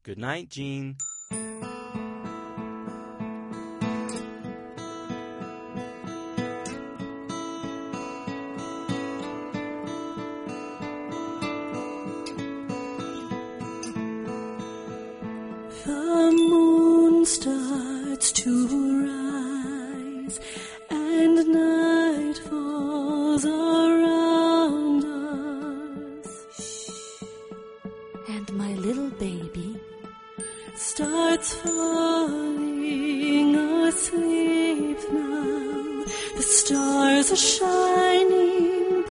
Good night, Jean. The moon starts to rise, and night falls around us. And my little baby starts falling asleep now. The stars are shining